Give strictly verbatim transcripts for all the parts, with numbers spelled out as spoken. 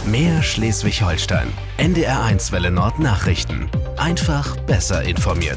Mehr Schleswig-Holstein. N D R eins Welle Nord Nachrichten. Einfach besser informiert.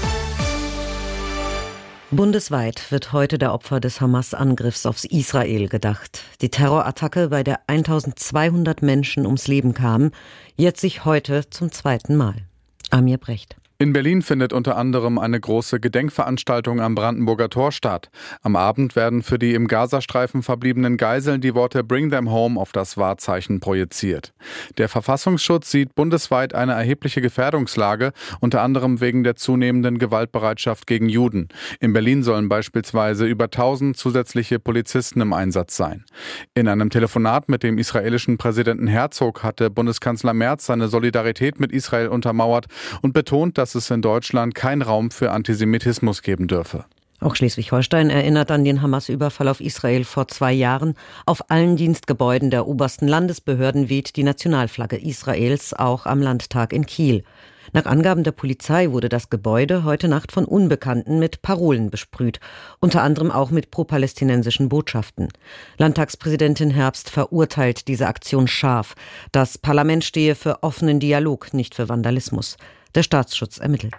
Bundesweit wird heute der Opfer des Hamas-Angriffs auf Israel gedacht. Die Terrorattacke, bei der eintausendzweihundert Menschen ums Leben kamen, jährt sich heute zum zweiten Mal. Amir Brecht. In Berlin findet unter anderem eine große Gedenkveranstaltung am Brandenburger Tor statt. Am Abend werden für die im Gazastreifen verbliebenen Geiseln die Worte Bring them home auf das Wahrzeichen projiziert. Der Verfassungsschutz sieht bundesweit eine erhebliche Gefährdungslage, unter anderem wegen der zunehmenden Gewaltbereitschaft gegen Juden. In Berlin sollen beispielsweise über tausend zusätzliche Polizisten im Einsatz sein. In einem Telefonat mit dem israelischen Präsidenten Herzog hatte Bundeskanzler Merz seine Solidarität mit Israel untermauert und betont, dass es in Deutschland keinen Raum für Antisemitismus geben dürfe. Auch Schleswig-Holstein erinnert an den Hamas-Überfall auf Israel vor zwei Jahren. Auf allen Dienstgebäuden der obersten Landesbehörden weht die Nationalflagge Israels, auch am Landtag in Kiel. Nach Angaben der Polizei wurde das Gebäude heute Nacht von Unbekannten mit Parolen besprüht, unter anderem auch mit pro-palästinensischen Botschaften. Landtagspräsidentin Herbst verurteilt diese Aktion scharf. Das Parlament stehe für offenen Dialog, nicht für Vandalismus. Der Staatsschutz ermittelt.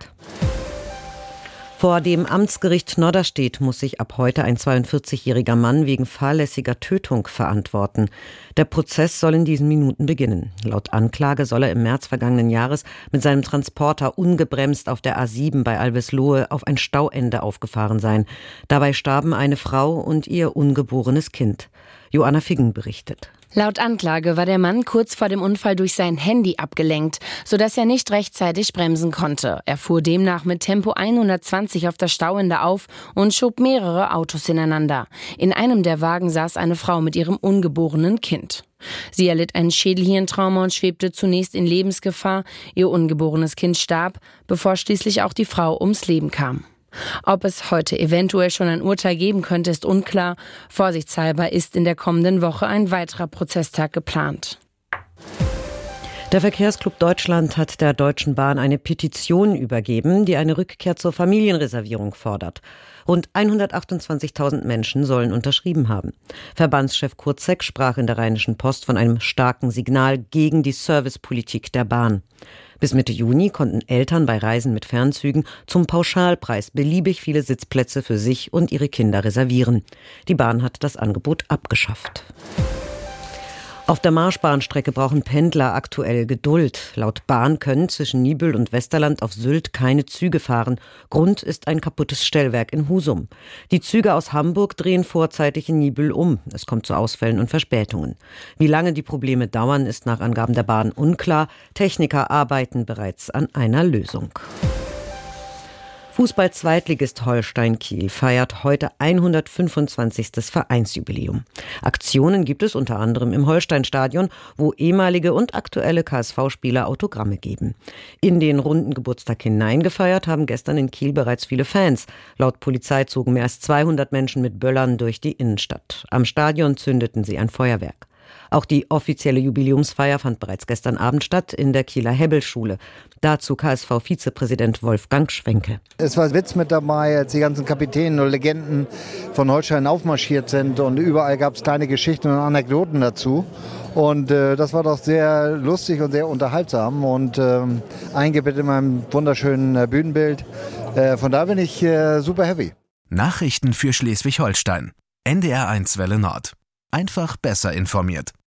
Vor dem Amtsgericht Norderstedt muss sich ab heute ein zweiundvierzigjähriger Mann wegen fahrlässiger Tötung verantworten. Der Prozess soll in diesen Minuten beginnen. Laut Anklage soll er im März vergangenen Jahres mit seinem Transporter ungebremst auf der A sieben bei Alveslohe auf ein Stauende aufgefahren sein. Dabei starben eine Frau und ihr ungeborenes Kind. Joanna Figgen berichtet. Laut Anklage war der Mann kurz vor dem Unfall durch sein Handy abgelenkt, sodass er nicht rechtzeitig bremsen konnte. Er fuhr demnach mit Tempo hundertzwanzig auf das Stauende auf und schob mehrere Autos ineinander. In einem der Wagen saß eine Frau mit ihrem ungeborenen Kind. Sie erlitt ein Schädelhirntrauma und schwebte zunächst in Lebensgefahr. Ihr ungeborenes Kind starb, bevor schließlich auch die Frau ums Leben kam. Ob es heute eventuell schon ein Urteil geben könnte, ist unklar. Vorsichtshalber ist in der kommenden Woche ein weiterer Prozesstag geplant. Der Verkehrsclub Deutschland hat der Deutschen Bahn eine Petition übergeben, die eine Rückkehr zur Familienreservierung fordert. Rund hundertachtundzwanzigtausend Menschen sollen unterschrieben haben. Verbandschef Kurt Zeck sprach in der Rheinischen Post von einem starken Signal gegen die Servicepolitik der Bahn. Bis Mitte Juni konnten Eltern bei Reisen mit Fernzügen zum Pauschalpreis beliebig viele Sitzplätze für sich und ihre Kinder reservieren. Die Bahn hat das Angebot abgeschafft. Auf der Marschbahnstrecke brauchen Pendler aktuell Geduld. Laut Bahn können zwischen Niebüll und Westerland auf Sylt keine Züge fahren. Grund ist ein kaputtes Stellwerk in Husum. Die Züge aus Hamburg drehen vorzeitig in Niebüll um. Es kommt zu Ausfällen und Verspätungen. Wie lange die Probleme dauern, ist nach Angaben der Bahn unklar. Techniker arbeiten bereits an einer Lösung. Fußball-Zweitligist Holstein Kiel feiert heute hundertfünfundzwanzigstes Vereinsjubiläum. Aktionen gibt es unter anderem im Holstein-Stadion, wo ehemalige und aktuelle K S V-Spieler Autogramme geben. In den runden Geburtstag hineingefeiert haben gestern in Kiel bereits viele Fans. Laut Polizei zogen mehr als zweihundert Menschen mit Böllern durch die Innenstadt. Am Stadion zündeten sie ein Feuerwerk. Auch die offizielle Jubiläumsfeier fand bereits gestern Abend statt in der Kieler Hebbelschule. Dazu K S V-Vizepräsident Wolfgang Schwenke. Es war Witz mit dabei, als die ganzen Kapitäne und Legenden von Holstein aufmarschiert sind. Und überall gab es kleine Geschichten und Anekdoten dazu. Und äh, das war doch sehr lustig und sehr unterhaltsam und äh, eingebettet in meinem wunderschönen äh, Bühnenbild. Äh, von da bin ich äh, super happy. Nachrichten für Schleswig-Holstein. N D R eins Welle Nord. Einfach besser informiert.